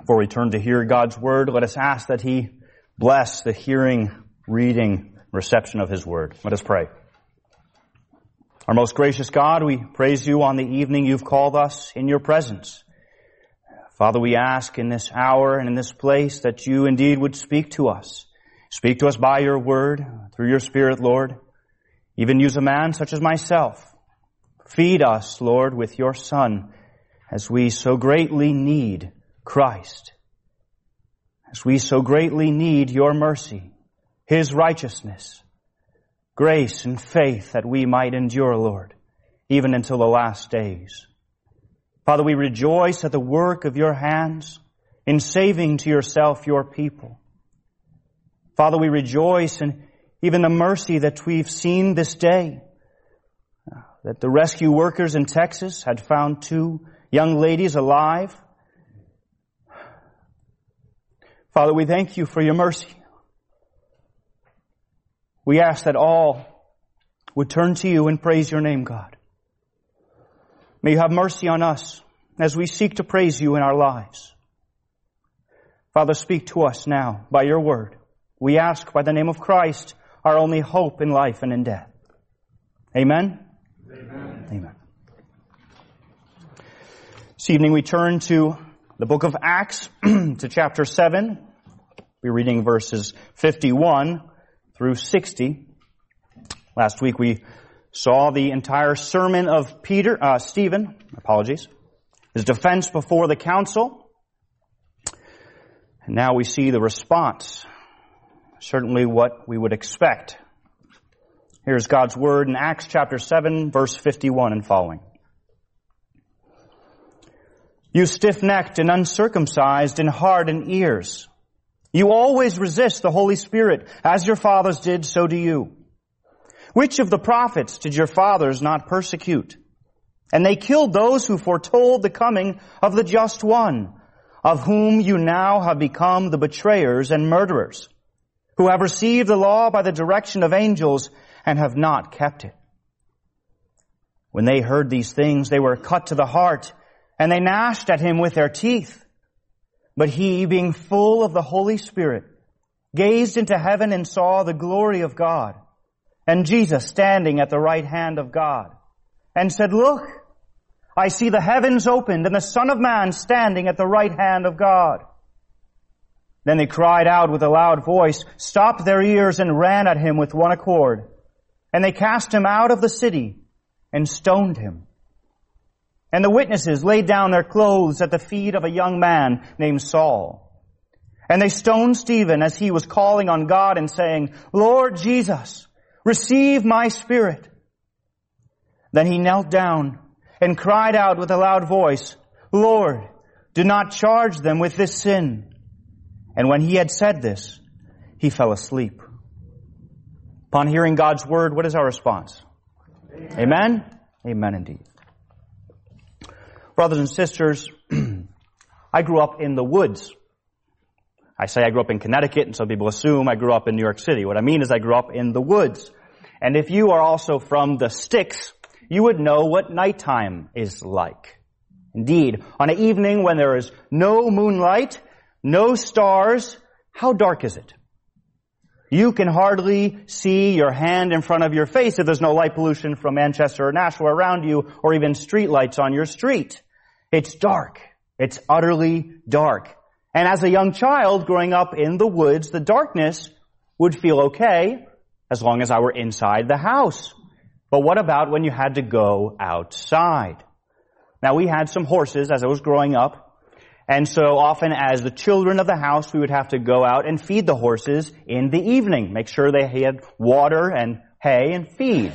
Before we turn to hear God's Word, let us ask that He bless the hearing, reading, reception of His Word. Let us pray. Our most gracious God, we praise You on the evening You've called us in Your presence. Father, we ask in this hour and in this place that You indeed would speak to us. Speak to us by Your Word, through Your Spirit, Lord. Even use a man such as myself. Feed us, Lord, with Your Son, as we so greatly need Christ. As we so greatly need Your mercy, His righteousness, grace and faith that we might endure, Lord, even until the last days. Father, we rejoice at the work of Your hands in saving to Yourself Your people. Father, we rejoice in even the mercy that we've seen this day, that the rescue workers in Texas had found 2 young ladies alive. Father, we thank You for Your mercy. We ask that all would turn to You and praise Your name, God. May You have mercy on us as we seek to praise You in our lives. Father, speak to us now by Your Word. We ask by the name of Christ, our only hope in life and in death. Amen? Amen. Amen. This evening we turn to the book of Acts, to chapter 7. We're reading verses 51 through 60. Last week we saw the entire sermon of Stephen, his defense before the council. And now we see the response, certainly what we would expect. Here's God's Word in Acts chapter 7, verse 51 and following. You stiff-necked and uncircumcised in heart and ears. You always resist the Holy Spirit, as your fathers did, so do you. Which of the prophets did your fathers not persecute? And they killed those who foretold the coming of the Just One, of whom you now have become the betrayers and murderers, who have received the law by the direction of angels and have not kept it. When they heard these things, they were cut to the heart, and they gnashed at him with their teeth. But he, being full of the Holy Spirit, gazed into heaven and saw the glory of God, and Jesus standing at the right hand of God, and said, Look, I see the heavens opened, and the Son of Man standing at the right hand of God. Then they cried out with a loud voice, stopped their ears, and ran at him with one accord. And they cast him out of the city, and stoned him. And the witnesses laid down their clothes at the feet of a young man named Saul. And they stoned Stephen as he was calling on God and saying, Lord Jesus, receive my spirit. Then he knelt down and cried out with a loud voice, Lord, do not charge them with this sin. And when he had said this, he fell asleep. Upon hearing God's Word, what is our response? Amen? Amen, Amen indeed. Brothers and sisters, I grew up in the woods. I say I grew up in Connecticut, and some people assume I grew up in New York City. What I mean is I grew up in the woods. And if you are also from the sticks, you would know what nighttime is like. Indeed, on an evening when there is no moonlight, no stars, how dark is it? You can hardly see your hand in front of your face if there's no light pollution from Manchester or Nashua around you, or even street lights on your street. It's dark. It's utterly dark. And as a young child growing up in the woods, the darkness would feel okay as long as I were inside the house. But what about when you had to go outside? Now, we had some horses as I was growing up, and so often as the children of the house, we would have to go out and feed the horses in the evening, make sure they had water and hay and feed.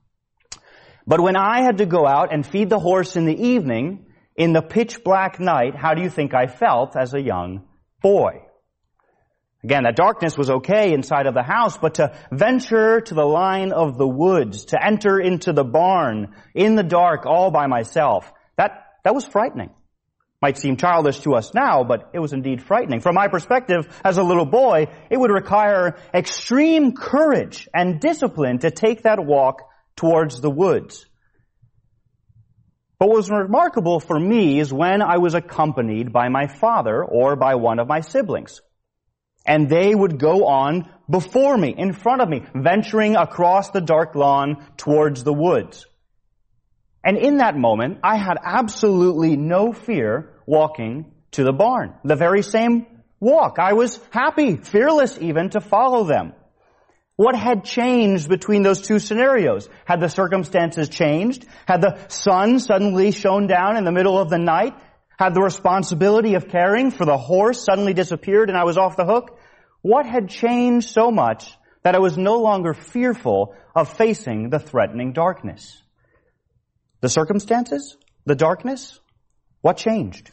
But when I had to go out and feed the horse in the evening, in the pitch black night, how do you think I felt as a young boy? Again, that darkness was okay inside of the house, but to venture to the line of the woods, to enter into the barn in the dark all by myself, that was frightening. Might seem childish to us now, but it was indeed frightening. From my perspective, as a little boy, it would require extreme courage and discipline to take that walk towards the woods. But what was remarkable for me is when I was accompanied by my father or by one of my siblings. And they would go on before me, in front of me, venturing across the dark lawn towards the woods. And in that moment, I had absolutely no fear walking to the barn. The very same walk. I was happy, fearless even, to follow them. What had changed between those two scenarios? Had the circumstances changed? Had the sun suddenly shone down in the middle of the night? Had the responsibility of caring for the horse suddenly disappeared and I was off the hook? What had changed so much that I was no longer fearful of facing the threatening darkness? The circumstances? The darkness? What changed?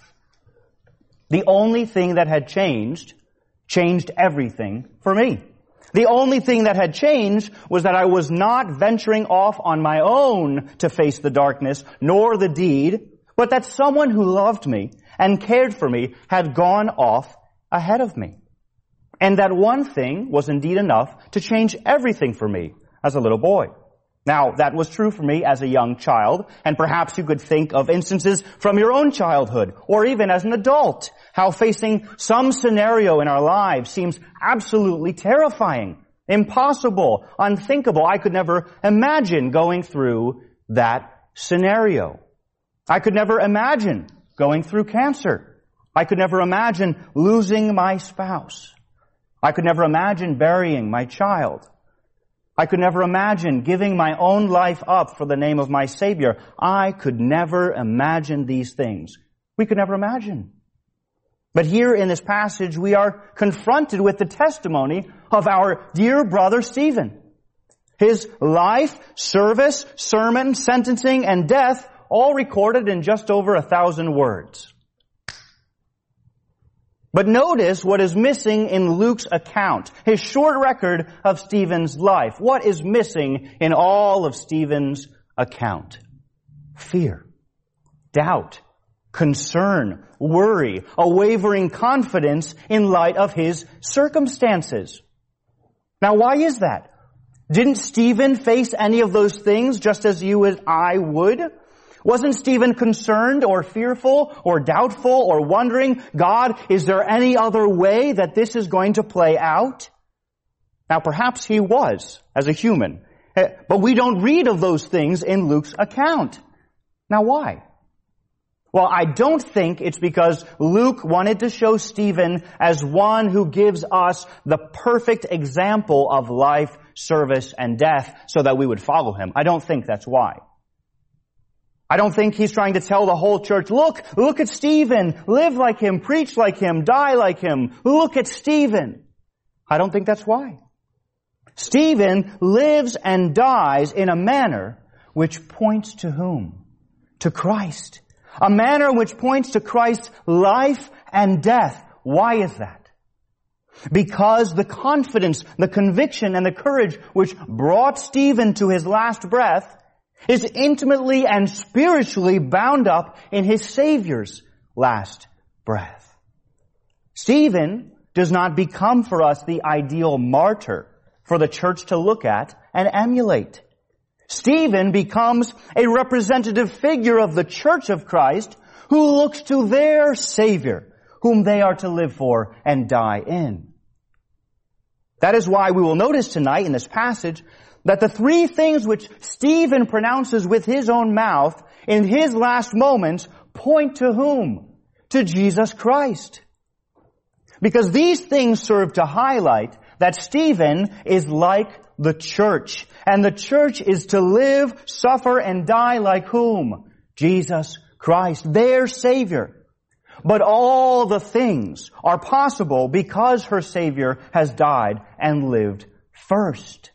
The only thing that had changed everything for me. The only thing that had changed was that I was not venturing off on my own to face the darkness, nor the deed, but that someone who loved me and cared for me had gone off ahead of me. And that one thing was indeed enough to change everything for me as a little boy. Now, that was true for me as a young child, and perhaps you could think of instances from your own childhood, or even as an adult, how facing some scenario in our lives seems absolutely terrifying, impossible, unthinkable. I could never imagine going through that scenario. I could never imagine going through cancer. I could never imagine losing my spouse. I could never imagine burying my child. I could never imagine giving my own life up for the name of my Savior. I could never imagine these things. We could never imagine. But here in this passage, we are confronted with the testimony of our dear brother Stephen. His life, service, sermon, sentencing, and death, all recorded in just over 1,000 words. But notice what is missing in Luke's account, his short record of Stephen's life. What is missing in all of Stephen's account? Fear, doubt, concern, worry, a wavering confidence in light of his circumstances. Now, why is that? Didn't Stephen face any of those things just as you and I would? Wasn't Stephen concerned or fearful or doubtful or wondering, God, is there any other way that this is going to play out? Now, perhaps he was as a human, but we don't read of those things in Luke's account. Now, why? Well, I don't think it's because Luke wanted to show Stephen as one who gives us the perfect example of life, service, and death so that we would follow him. I don't think that's why. I don't think he's trying to tell the whole church, look at Stephen, live like him, preach like him, die like him. Look at Stephen. I don't think that's why. Stephen lives and dies in a manner which points to whom? To Christ. A manner which points to Christ's life and death. Why is that? Because the confidence, the conviction, and the courage which brought Stephen to his last breath is intimately and spiritually bound up in his Savior's last breath. Stephen does not become for us the ideal martyr for the church to look at and emulate. Stephen becomes a representative figure of the church of Christ who looks to their Savior, whom they are to live for and die in. That is why we will notice tonight in this passage that the three things which Stephen pronounces with his own mouth in his last moments point to whom? To Jesus Christ. Because these things serve to highlight that Stephen is like the church. And the church is to live, suffer, and die like whom? Jesus Christ, their Savior. But all the things are possible because her Savior has died and lived first.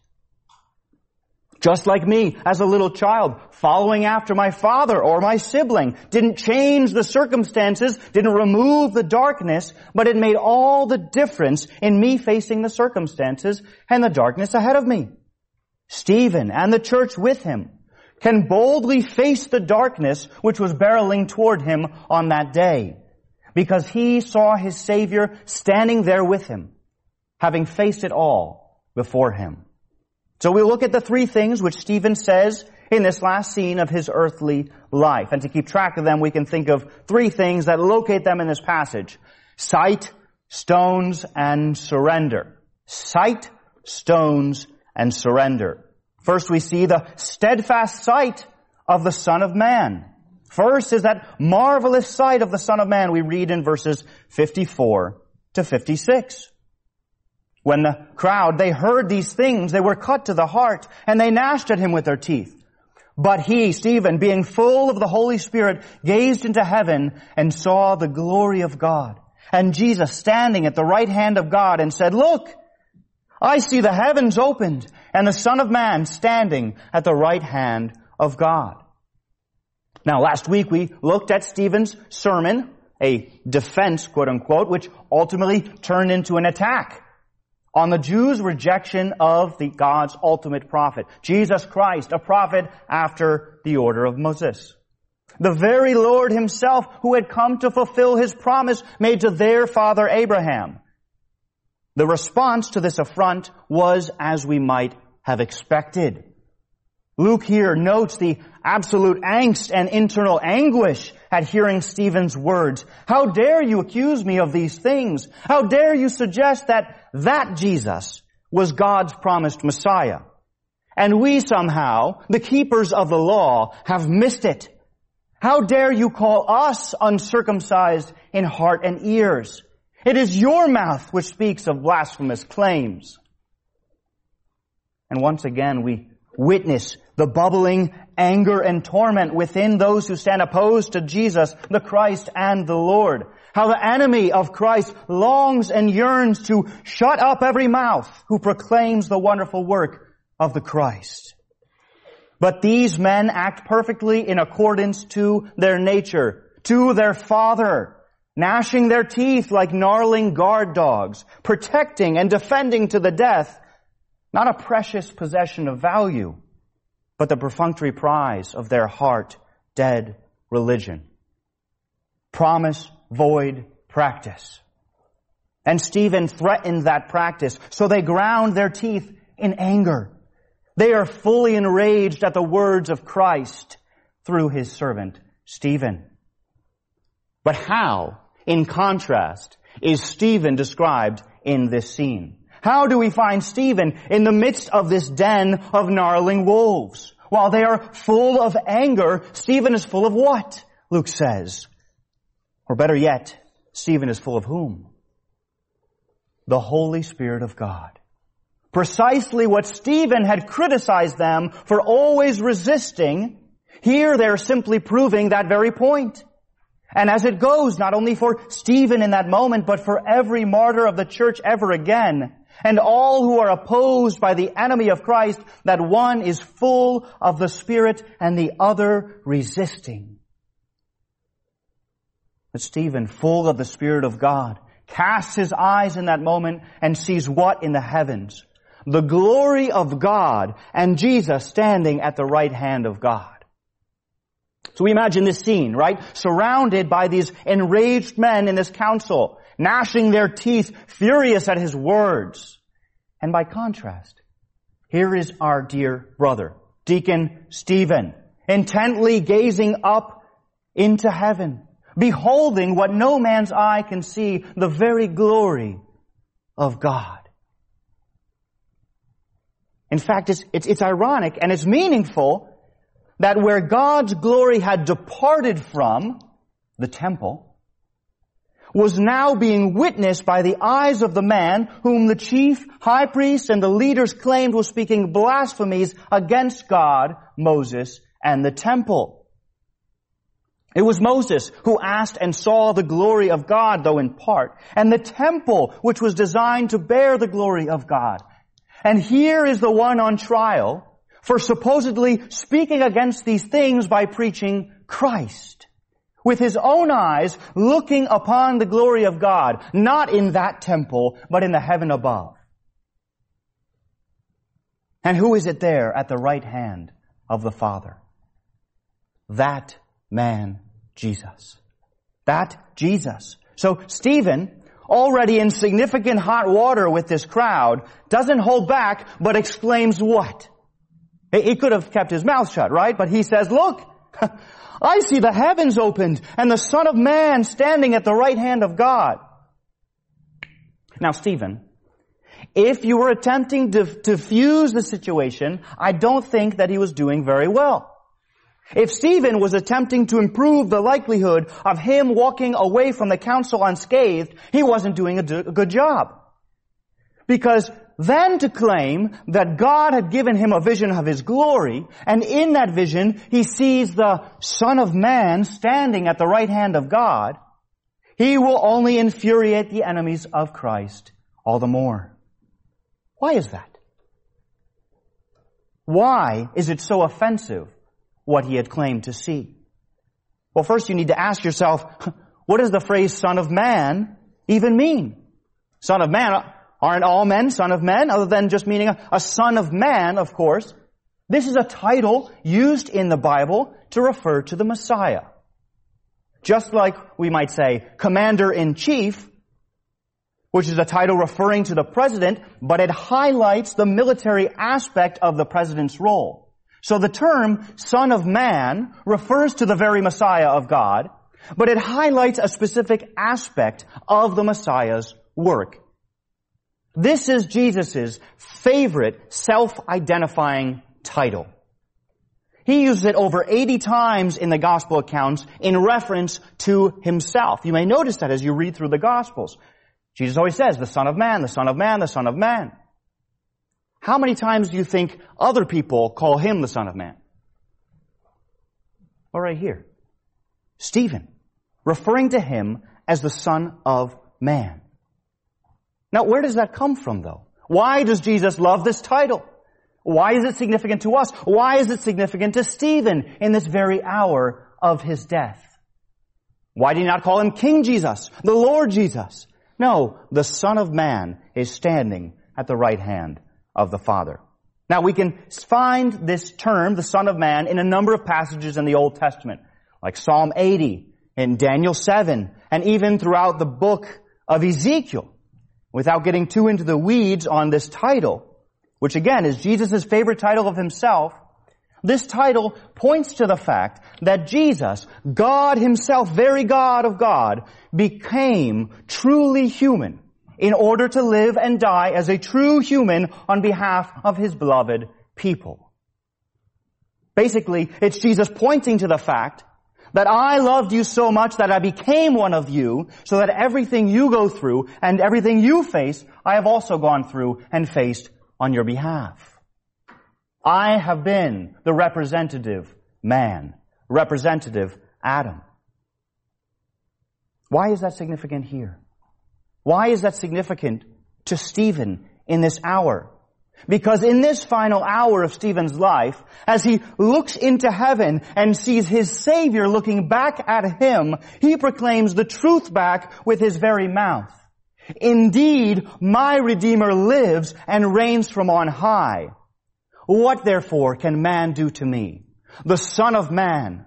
Just like me, as a little child, following after my father or my sibling, didn't change the circumstances, didn't remove the darkness, but it made all the difference in me facing the circumstances and the darkness ahead of me. Stephen and the church with him can boldly face the darkness which was barreling toward him on that day, because he saw his Savior standing there with him, having faced it all before him. So we look at the three things which Stephen says in this last scene of his earthly life. And to keep track of them, we can think of three things that locate them in this passage: sight, stones, and surrender. Sight, stones, and surrender. First, we see the steadfast sight of the Son of Man. First is that marvelous sight of the Son of Man we read in verses 54 to 56. When the crowd, they heard these things, they were cut to the heart, and they gnashed at him with their teeth. But he, Stephen, being full of the Holy Spirit, gazed into heaven and saw the glory of God, and Jesus standing at the right hand of God, and said, "Look, I see the heavens opened, and the Son of Man standing at the right hand of God." Now, last week we looked at Stephen's sermon, a defense, quote unquote, which ultimately turned into an attack on the Jews' rejection of God's ultimate prophet, Jesus Christ, a prophet after the order of Moses. The very Lord himself who had come to fulfill his promise made to their father Abraham. The response to this affront was as we might have expected. Luke here notes the absolute angst and internal anguish at hearing Stephen's words. How dare you accuse me of these things? How dare you suggest that Jesus was God's promised Messiah? And we somehow, the keepers of the law, have missed it. How dare you call us uncircumcised in heart and ears? It is your mouth which speaks of blasphemous claims. And once again, we witness the bubbling anger and torment within those who stand opposed to Jesus, the Christ and the Lord. How the enemy of Christ longs and yearns to shut up every mouth who proclaims the wonderful work of the Christ. But these men act perfectly in accordance to their nature, to their Father, gnashing their teeth like gnarling guard dogs, protecting and defending to the death not a precious possession of value, but the perfunctory prize of their heart-dead religion. Promise, void, practice. And Stephen threatened that practice, so they ground their teeth in anger. They are fully enraged at the words of Christ through his servant Stephen. But how, in contrast, is Stephen described in this scene? How do we find Stephen in the midst of this den of gnarling wolves? While they are full of anger, Stephen is full of what? Luke says. Or better yet, Stephen is full of whom? The Holy Spirit of God. Precisely what Stephen had criticized them for always resisting, here they're simply proving that very point. And as it goes, not only for Stephen in that moment, but for every martyr of the church ever again, and all who are opposed by the enemy of Christ, that one is full of the Spirit and the other resisting. But Stephen, full of the Spirit of God, casts his eyes in that moment and sees what in the heavens? The glory of God and Jesus standing at the right hand of God. So we imagine this scene, right? Surrounded by these enraged men in this council, gnashing their teeth, furious at his words. And by contrast, here is our dear brother, Deacon Stephen, intently gazing up into heaven, beholding what no man's eye can see, the very glory of God. In fact, it's ironic and it's meaningful that where God's glory had departed from, the temple, was now being witnessed by the eyes of the man whom the chief high priest and the leaders claimed was speaking blasphemies against God, Moses, and the temple. It was Moses who asked and saw the glory of God, though in part, and the temple which was designed to bear the glory of God. And here is the one on trial for supposedly speaking against these things by preaching Christ, with his own eyes looking upon the glory of God, not in that temple, but in the heaven above. And who is it there at the right hand of the Father? That man, Jesus. That Jesus. So Stephen, already in significant hot water with this crowd, doesn't hold back, but exclaims what? He could have kept his mouth shut, right? But he says, look, I see the heavens opened and the Son of Man standing at the right hand of God. Now, Stephen, if you were attempting to diffuse the situation, I don't think that he was doing very well. If Stephen was attempting to improve the likelihood of him walking away from the council unscathed, he wasn't doing a good job. Because then to claim that God had given him a vision of His glory, and in that vision he sees the Son of Man standing at the right hand of God, he will only infuriate the enemies of Christ all the more. Why is that? Why is it so offensive, what he had claimed to see? Well, first you need to ask yourself, what does the phrase Son of Man even mean? Son of Man, aren't all men son of men, other than just meaning a son of man, of course? This is a title used in the Bible to refer to the Messiah. Just like we might say Commander-in-Chief, which is a title referring to the president, but it highlights the military aspect of the president's role. So the term Son of Man refers to the very Messiah of God, but it highlights a specific aspect of the Messiah's work. This is Jesus' favorite self-identifying title. He uses it over 80 times in the gospel accounts in reference to himself. You may notice that as you read through the gospels. Jesus always says, the Son of Man, the Son of Man, the Son of Man. How many times do you think other people call him the Son of Man? Well, right here. Stephen, referring to him as the Son of Man. Now, where does that come from, though? Why does Jesus love this title? Why is it significant to us? Why is it significant to Stephen in this very hour of his death? Why did he not call him King Jesus, the Lord Jesus? No, the Son of Man is standing at the right hand of the Father. Now, we can find this term, the Son of Man, in a number of passages in the Old Testament, like Psalm 80, and Daniel 7, and even throughout the book of Ezekiel. Without getting too into the weeds on this title, which again is Jesus' favorite title of himself, this title points to the fact that Jesus, God himself, very God of God, became truly human in order to live and die as a true human on behalf of his beloved people. Basically, it's Jesus pointing to the fact that I loved you so much that I became one of you, so that everything you go through and everything you face, I have also gone through and faced on your behalf. I have been the representative man, representative Adam. Why is that significant here? Why is that significant to Stephen in this hour? Because in this final hour of Stephen's life, as he looks into heaven and sees his Savior looking back at him, he proclaims the truth back with his very mouth. Indeed, my Redeemer lives and reigns from on high. What therefore can man do to me? The Son of Man,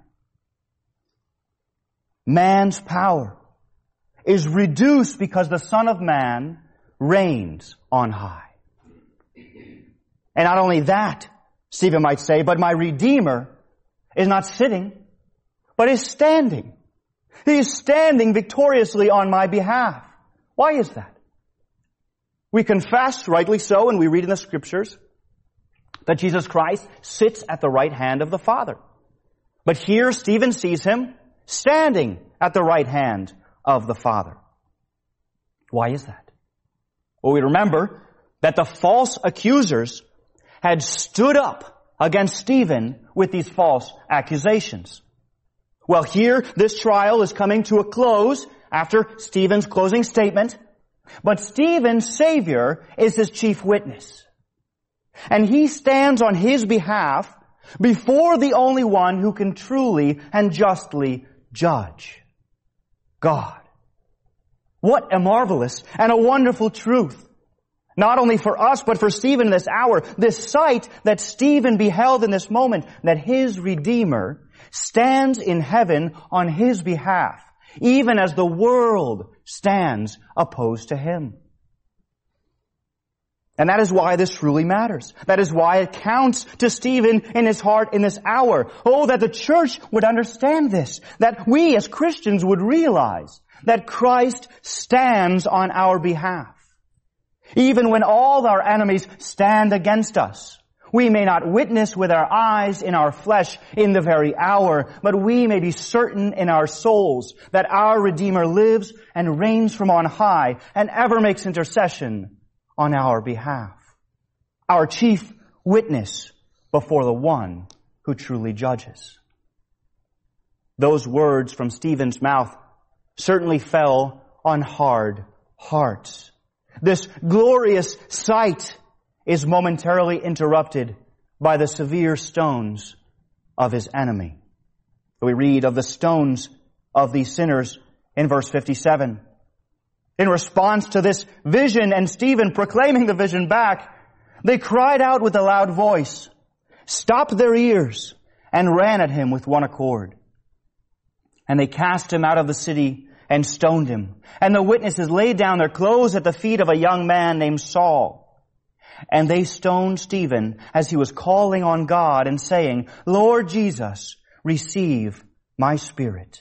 man's power, is reduced because the Son of Man reigns on high. And not only that, Stephen might say, but my Redeemer is not sitting, but is standing. He is standing victoriously on my behalf. Why is that? We confess, rightly so, and we read in the Scriptures, that Jesus Christ sits at the right hand of the Father. But here Stephen sees him standing at the right hand of the Father. Why is that? Well, we remember that the false accusers had stood up against Stephen with these false accusations. Well, here, this trial is coming to a close after Stephen's closing statement, but Stephen's Savior is his chief witness. And he stands on his behalf before the only one who can truly and justly judge, God. What a marvelous and a wonderful truth. Not only for us, but for Stephen in this hour, this sight that Stephen beheld in this moment, that his Redeemer stands in heaven on his behalf, even as the world stands opposed to him. And that is why this truly matters. That is why it counts to Stephen in his heart in this hour. Oh, that the church would understand this. That we as Christians would realize that Christ stands on our behalf. Even when all our enemies stand against us, we may not witness with our eyes in our flesh in the very hour, but we may be certain in our souls that our Redeemer lives and reigns from on high and ever makes intercession on our behalf. Our chief witness before the one who truly judges. Those words from Stephen's mouth certainly fell on hard hearts. This glorious sight is momentarily interrupted by the severe stones of his enemy. We read of the stones of these sinners in verse 57. In response to this vision and Stephen proclaiming the vision back, they cried out with a loud voice, stopped their ears, and ran at him with one accord. And they cast him out of the city and stoned him. And the witnesses laid down their clothes at the feet of a young man named Saul. And they stoned Stephen as he was calling on God and saying, Lord Jesus, receive my spirit.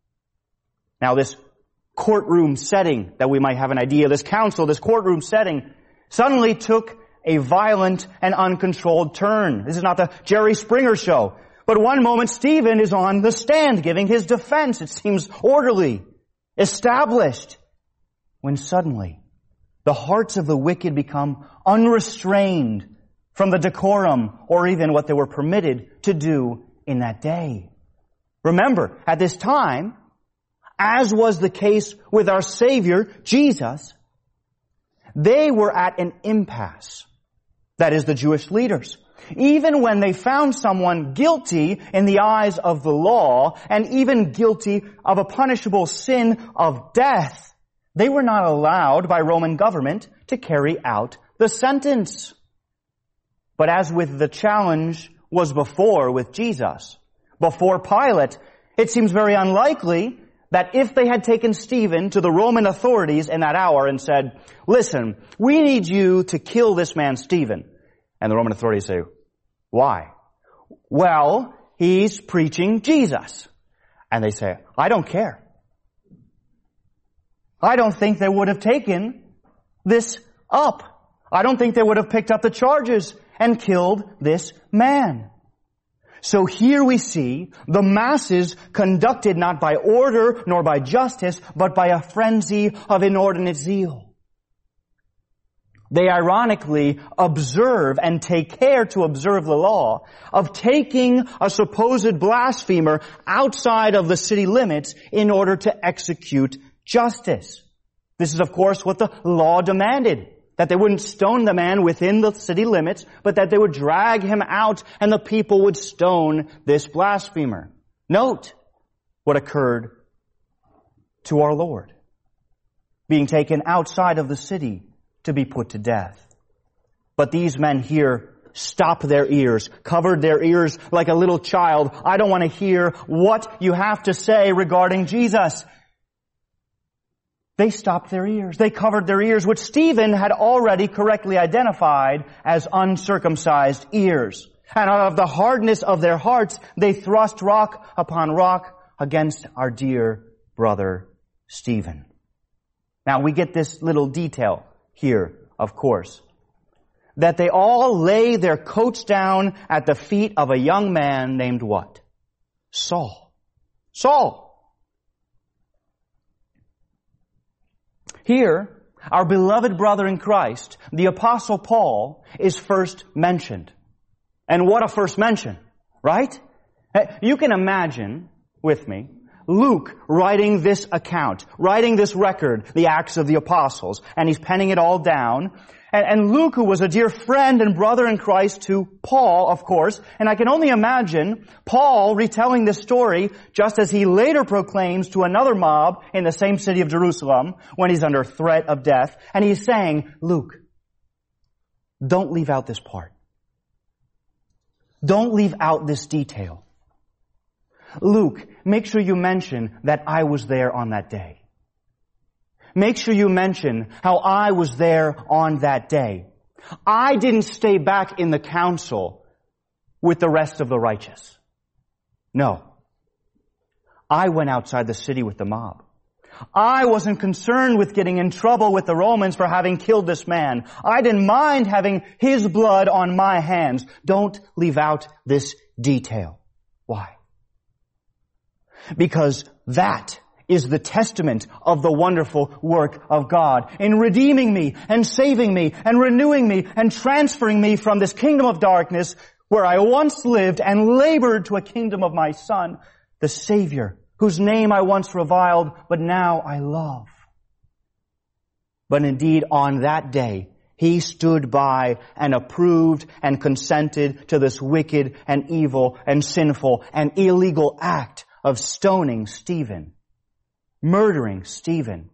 Now this courtroom setting that we might have an idea, this council, this courtroom setting, suddenly took a violent and uncontrolled turn. This is not the Jerry Springer show. But one moment Stephen is on the stand giving his defense. It seems orderly, established, when suddenly the hearts of the wicked become unrestrained from the decorum or even what they were permitted to do in that day. Remember, at this time, as was the case with our Savior, Jesus, they were at an impasse. That is, the Jewish leaders. Even when they found someone guilty in the eyes of the law, and even guilty of a punishable sin of death, they were not allowed by Roman government to carry out the sentence. But as with the challenge was before with Jesus, before Pilate, it seems very unlikely that if they had taken Stephen to the Roman authorities in that hour and said, listen, we need you to kill this man Stephen. And the Roman authorities say, why? Well, he's preaching Jesus. And they say, I don't care. I don't think they would have taken this up. I don't think they would have picked up the charges and killed this man. So here we see the masses conducted not by order nor by justice, but by a frenzy of inordinate zeal. They ironically observe and take care to observe the law of taking a supposed blasphemer outside of the city limits in order to execute justice. This is, of course, what the law demanded. That they wouldn't stone the man within the city limits, but that they would drag him out and the people would stone this blasphemer. Note what occurred to our Lord. Being taken outside of the city to be put to death. But these men here stopped their ears, covered their ears like a little child. I don't want to hear what you have to say regarding Jesus. They stopped their ears. They covered their ears, which Stephen had already correctly identified as uncircumcised ears. And out of the hardness of their hearts, they thrust rock upon rock against our dear brother Stephen. Now we get this little detail here, of course, that they all lay their coats down at the feet of a young man named what? Saul. Saul. Here, our beloved brother in Christ, the Apostle Paul, is first mentioned. And what a first mention, right? You can imagine with me Luke writing this account, writing this record, the Acts of the Apostles, and he's penning it all down. And Luke, who was a dear friend and brother in Christ to Paul, of course, and I can only imagine Paul retelling this story just as he later proclaims to another mob in the same city of Jerusalem when he's under threat of death. And he's saying, Luke, don't leave out this part. Don't leave out this detail. Luke, make sure you mention that I was there on that day. Make sure you mention how I was there on that day. I didn't stay back in the council with the rest of the righteous. No. I went outside the city with the mob. I wasn't concerned with getting in trouble with the Romans for having killed this man. I didn't mind having his blood on my hands. Don't leave out this detail. Why? Because that is the testament of the wonderful work of God in redeeming me and saving me and renewing me and transferring me from this kingdom of darkness where I once lived and labored to a kingdom of my Son, the Savior, whose name I once reviled, but now I love. But indeed, on that day, He stood by and approved and consented to this wicked and evil and sinful and illegal act of stoning Stephen, murdering Stephen.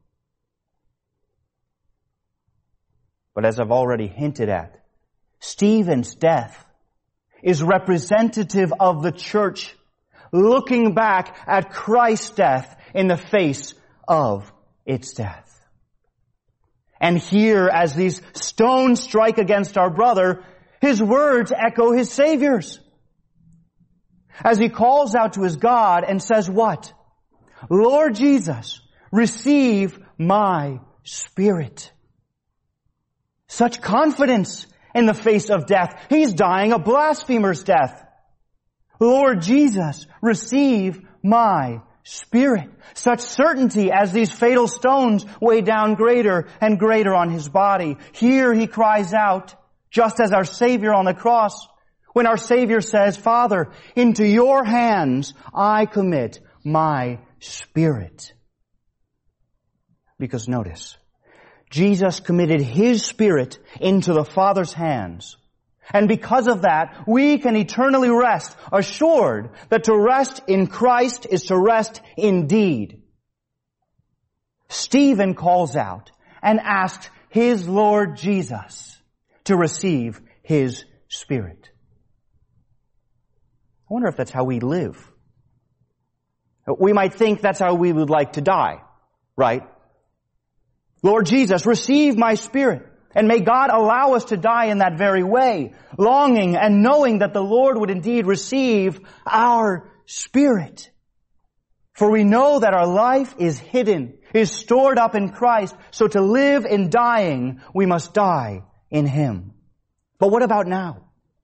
But as I've already hinted at, Stephen's death is representative of the church looking back at Christ's death in the face of its death. And here, as these stones strike against our brother, his words echo his Savior's. As he calls out to his God and says what? Lord Jesus, receive my spirit. Such confidence in the face of death. He's dying a blasphemer's death. Lord Jesus, receive my spirit. Such certainty as these fatal stones weigh down greater and greater on his body. Here he cries out, just as our Savior on the cross, when our Savior says, Father, into your hands I commit my spirit. Because notice, Jesus committed His spirit into the Father's hands. And because of that, we can eternally rest, assured that to rest in Christ is to rest indeed. Stephen calls out and asks his Lord Jesus to receive His Spirit. I wonder if that's how we live. We might think that's how we would like to die, right? Lord Jesus, receive my spirit. And may God allow us to die in that very way, longing and knowing that the Lord would indeed receive our spirit. For we know that our life is hidden, is stored up in Christ, so to live in dying, we must die in Him. But what about now?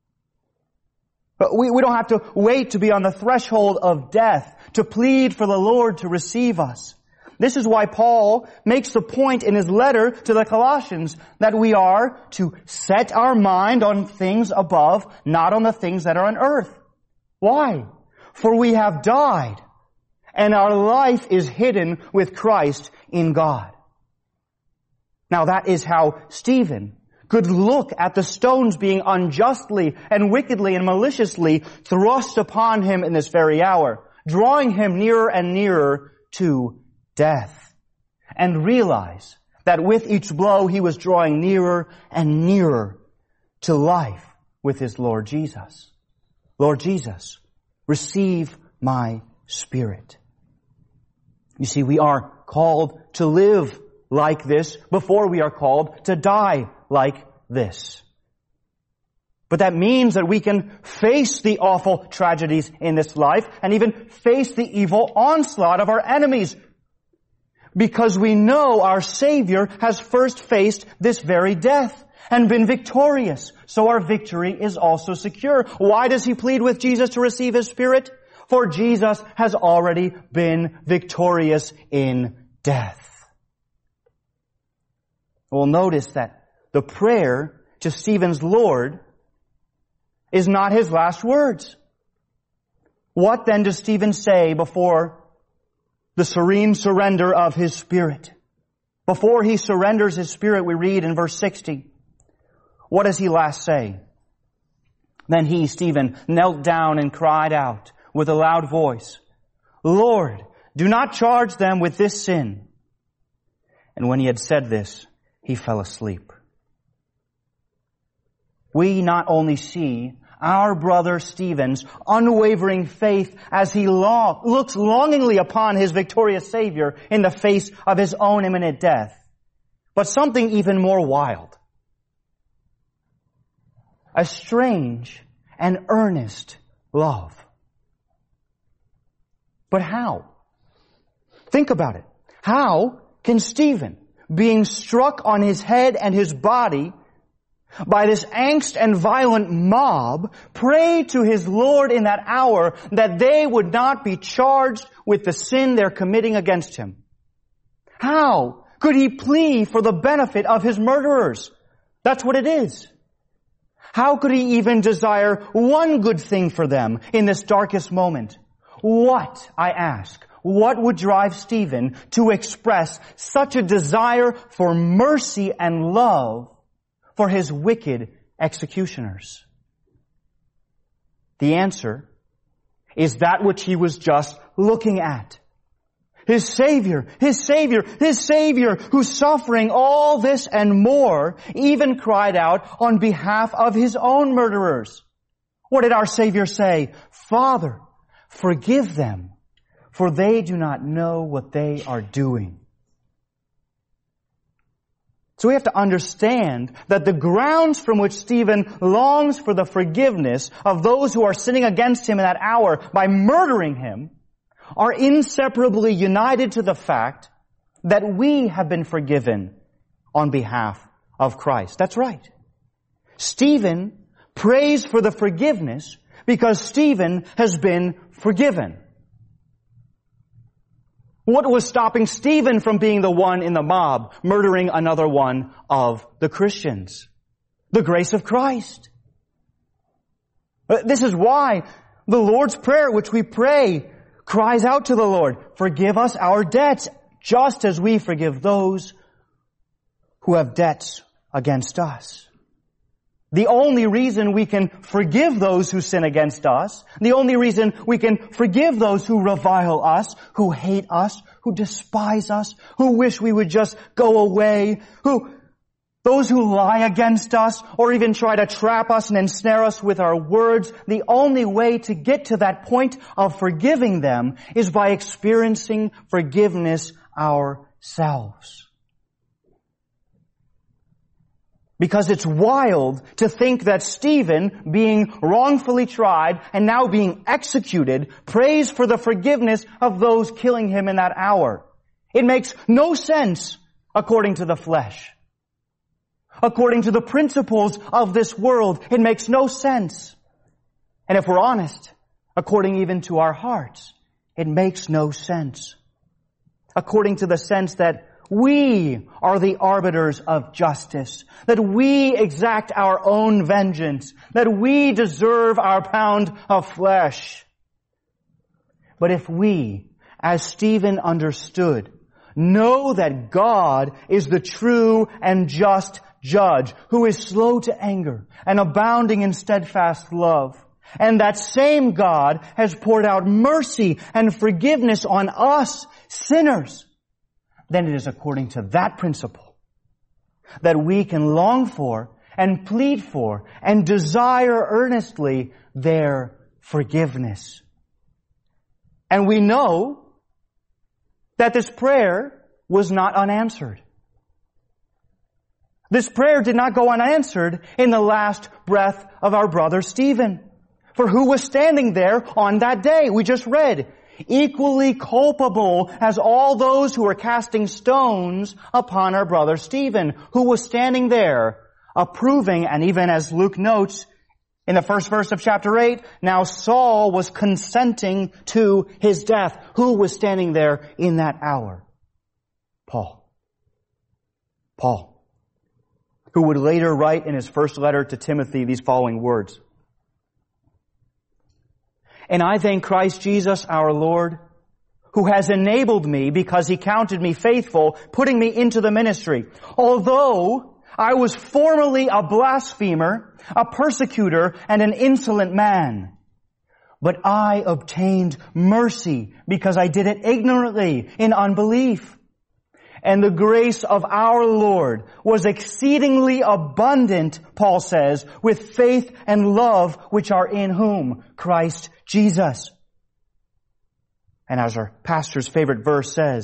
We don't have to wait to be on the threshold of death to plead for the Lord to receive us. This is why Paul makes the point in his letter to the Colossians that we are to set our mind on things above, not on the things that are on earth. Why? For we have died, and our life is hidden with Christ in God. Now that is how Stephen could look at the stones being unjustly and wickedly and maliciously thrust upon him in this very hour, drawing him nearer and nearer to death, and realize that with each blow he was drawing nearer and nearer to life with his Lord Jesus. Lord Jesus, receive my spirit. You see, we are called to live like this before we are called to die like this. But that means that we can face the awful tragedies in this life and even face the evil onslaught of our enemies, because we know our Savior has first faced this very death and been victorious. So our victory is also secure. Why does he plead with Jesus to receive His Spirit? For Jesus has already been victorious in death. We'll notice that the prayer to Stephen's Lord is not his last words. What then does Stephen say before the serene surrender of his spirit? Before he surrenders his spirit, we read in verse 60. What does he last say? Then he, Stephen, knelt down and cried out with a loud voice, Lord, do not charge them with this sin. And when he had said this, he fell asleep. We not only see our brother Stephen's unwavering faith as he looks longingly upon his victorious Savior in the face of his own imminent death, but something even more wild. a strange and earnest love. But how? Think about it. How can Stephen, being struck on his head and his body by this angst and violent mob, pray to his Lord in that hour that they would not be charged with the sin they're committing against him? How could he plead for the benefit of his murderers? That's what it is. How could he even desire one good thing for them in this darkest moment? What, I ask, what would drive Stephen to express such a desire for mercy and love for his wicked executioners? The answer is that which he was just looking at. His Savior, who's suffering all this and more, even cried out on behalf of his own murderers. What did our Savior say? Father, forgive them, for they do not know what they are doing. So we have to understand that the grounds from which Stephen longs for the forgiveness of those who are sinning against him in that hour by murdering him are inseparably united to the fact that we have been forgiven on behalf of Christ. That's right. Stephen prays for the forgiveness because Stephen has been forgiven. What was stopping Stephen from being the one in the mob, murdering another one of the Christians? The grace of Christ. This is why the Lord's Prayer, which we pray, cries out to the Lord, forgive us our debts, just as we forgive those who have debts against us. The only reason we can forgive those who sin against us, the only reason we can forgive those who revile us, who hate us, who despise us, who wish we would just go away, those who lie against us or even try to trap us and ensnare us with our words, the only way to get to that point of forgiving them is by experiencing forgiveness ourselves. Because it's wild to think that Stephen, being wrongfully tried and now being executed, prays for the forgiveness of those killing him in that hour. It makes no sense according to the flesh. According to the principles of this world, it makes no sense. And if we're honest, according even to our hearts, it makes no sense. According to the sense that we are the arbiters of justice, that we exact our own vengeance, that we deserve our pound of flesh. But if we, as Stephen understood, know that God is the true and just judge, who is slow to anger and abounding in steadfast love, and that same God has poured out mercy and forgiveness on us, sinners, then it is according to that principle that we can long for and plead for and desire earnestly their forgiveness. And we know that this prayer was not unanswered. This prayer did not go unanswered in the last breath of our brother Stephen. For who was standing there on that day? We just read, equally culpable as all those who were casting stones upon our brother Stephen, who was standing there approving, and even as Luke notes in the first verse of chapter 8, now Saul was consenting to his death. Who was standing there in that hour? Paul, who would later write in his first letter to Timothy these following words. And I thank Christ Jesus our Lord, who has enabled me because he counted me faithful, putting me into the ministry. Although I was formerly a blasphemer, a persecutor, and an insolent man, but I obtained mercy because I did it ignorantly in unbelief. And the grace of our Lord was exceedingly abundant, Paul says, with faith and love which are in whom? Christ Jesus. And as our pastor's favorite verse says,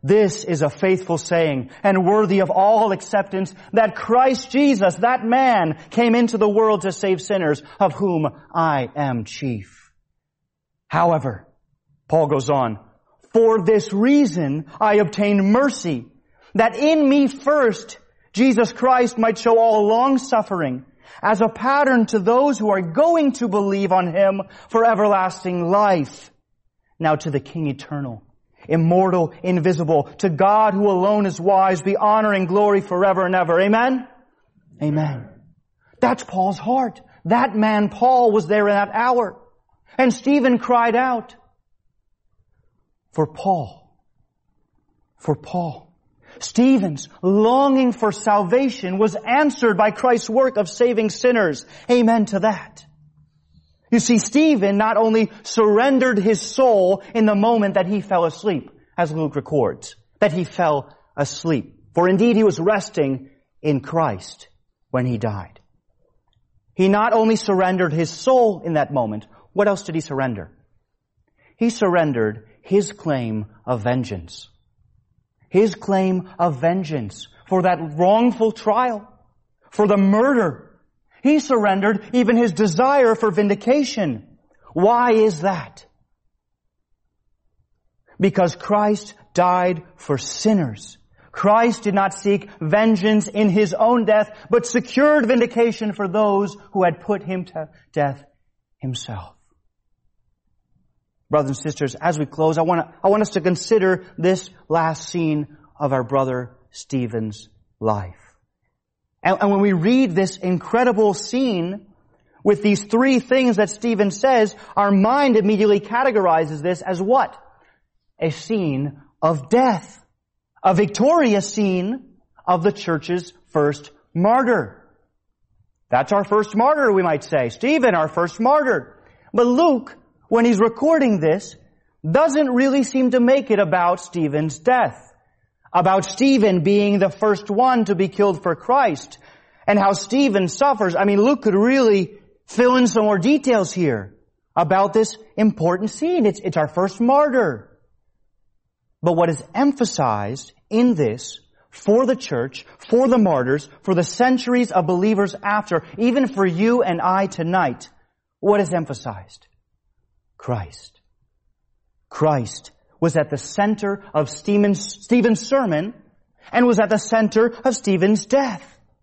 This is a faithful saying and worthy of all acceptance, that Christ Jesus, that man, came into the world to save sinners, of whom I am chief. However, Paul goes on, for this reason I obtained mercy, that in me first Jesus Christ might show all long-suffering as a pattern to those who are going to believe on him for everlasting life. Now to the King eternal, immortal, invisible, to God who alone is wise, be honor and glory forever and ever. Amen? Amen. That's Paul's heart. That man, Paul, was there in that hour. And Stephen cried out for Paul. For Paul. Stephen's longing for salvation was answered by Christ's work of saving sinners. Amen to that. You see, Stephen not only surrendered his soul in the moment that he fell asleep, as Luke records, that he fell asleep. For indeed he was resting in Christ when he died. He not only surrendered his soul in that moment, what else did he surrender? He surrendered his claim of vengeance. His claim of vengeance for that wrongful trial, for the murder. He surrendered even his desire for vindication. Why is that? Because Christ died for sinners. Christ did not seek vengeance in his own death, but secured vindication for those who had put him to death himself. Brothers and sisters, as we close, I want us to consider this last scene of our brother Stephen's life. And when we read this incredible scene with these three things that Stephen says, our mind immediately categorizes this as what? A scene of death. A victorious scene of the church's first martyr. That's our first martyr, we might say. Stephen, our first martyr. But Luke, when he's recording this, doesn't really seem to make it about Stephen's death. About Stephen being the first one to be killed for Christ. And how Stephen suffers. I mean, Luke could really fill in some more details here about this important scene. It's our first martyr. But what is emphasized in this for the church, for the martyrs, for the centuries of believers after, even for you and I tonight, what is emphasized? Christ. Christ was at the center of Stephen's sermon and was at the center of Stephen's death.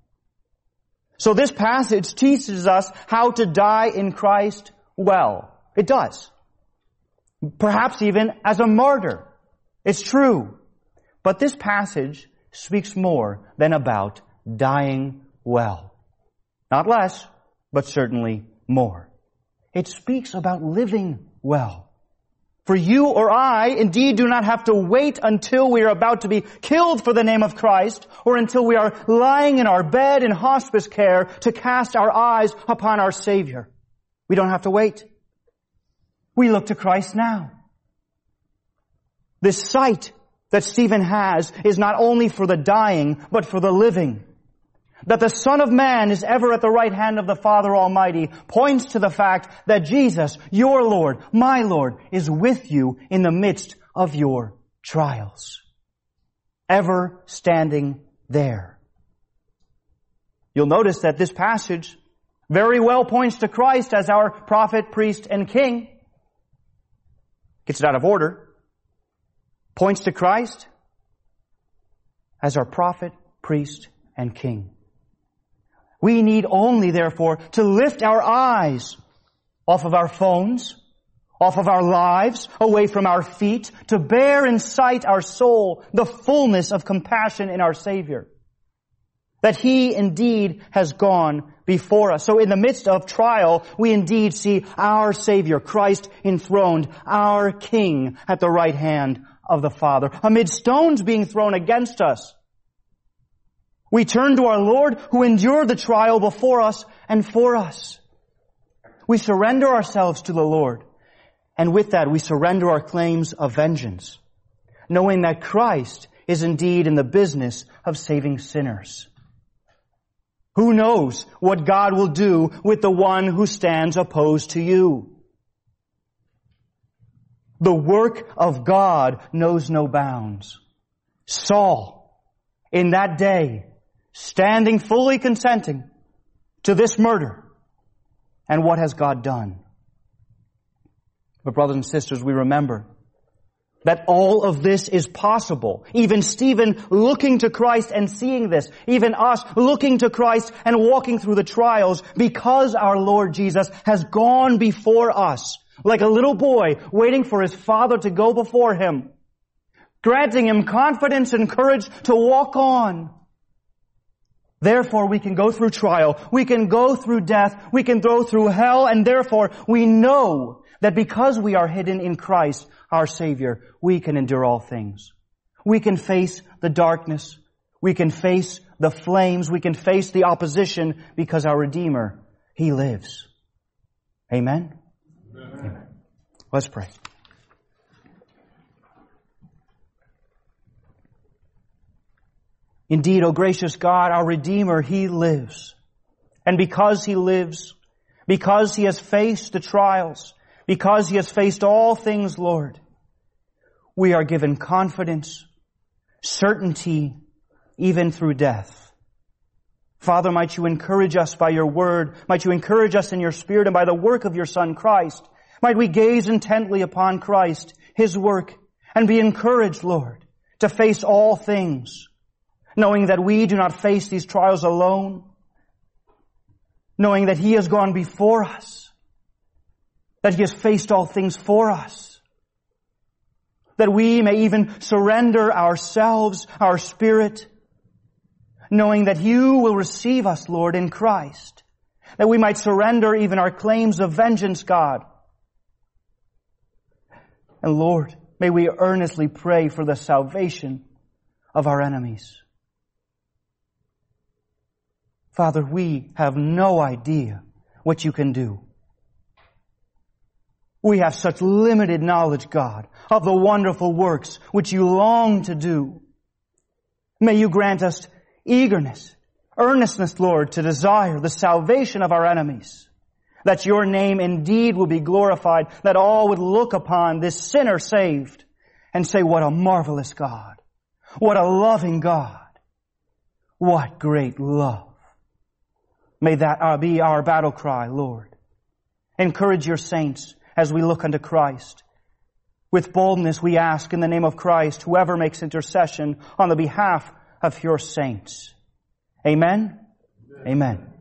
So this passage teaches us how to die in Christ well. It does. Perhaps even as a martyr. It's true. But this passage speaks more than about dying well. Not less, but certainly more. It speaks about living well. For you or I indeed do not have to wait until we are about to be killed for the name of Christ, or until we are lying in our bed in hospice care to cast our eyes upon our Savior. We don't have to wait. We look to Christ now. This sight that Stephen has is not only for the dying, but for the living. That the Son of Man is ever at the right hand of the Father Almighty points to the fact that Jesus, your Lord, my Lord, is with you in the midst of your trials. Ever standing there. You'll notice that this passage very well points to Christ as our prophet, priest, and king. Gets it out of order. Points to Christ as our prophet, priest, and king. We need only, therefore, to lift our eyes off of our phones, off of our lives, away from our feet, to bear in sight our soul the fullness of compassion in our Savior. That He indeed has gone before us. So in the midst of trial, we indeed see our Savior, Christ enthroned, our King at the right hand of the Father, amid stones being thrown against us. We turn to our Lord who endured the trial before us and for us. We surrender ourselves to the Lord. And with that, we surrender our claims of vengeance, knowing that Christ is indeed in the business of saving sinners. Who knows what God will do with the one who stands opposed to you? The work of God knows no bounds. Saul, in that day, standing fully consenting to this murder. And what has God done? But brothers and sisters, we remember that all of this is possible. Even Stephen looking to Christ and seeing this. Even us looking to Christ and walking through the trials because our Lord Jesus has gone before us. Like a little boy waiting for his father to go before him. Granting him confidence and courage to walk on. Therefore we can go through trial. We can go through death. We can go through hell. And therefore we know that because we are hidden in Christ, our Savior, we can endure all things. We can face the darkness. We can face the flames. We can face the opposition because our Redeemer, He lives. Amen? Amen. Let's pray. Indeed, O gracious God, our Redeemer, He lives. And because He lives, because He has faced the trials, because He has faced all things, Lord, we are given confidence, certainty, even through death. Father, might You encourage us by Your word, might You encourage us in Your Spirit and by the work of Your Son Christ. Might we gaze intently upon Christ, His work, and be encouraged, Lord, to face all things, knowing that we do not face these trials alone, knowing that He has gone before us, that He has faced all things for us, that we may even surrender ourselves, our spirit, knowing that You will receive us, Lord, in Christ, that we might surrender even our claims of vengeance, God. And Lord, may we earnestly pray for the salvation of our enemies. Father, we have no idea what You can do. We have such limited knowledge, God, of the wonderful works which You long to do. May You grant us eagerness, earnestness, Lord, to desire the salvation of our enemies, that Your name indeed will be glorified, that all would look upon this sinner saved and say, what a marvelous God, what a loving God, what great love. May that be our battle cry, Lord. Encourage Your saints as we look unto Christ. With boldness we ask in the name of Christ, whoever makes intercession on the behalf of Your saints. Amen? Amen.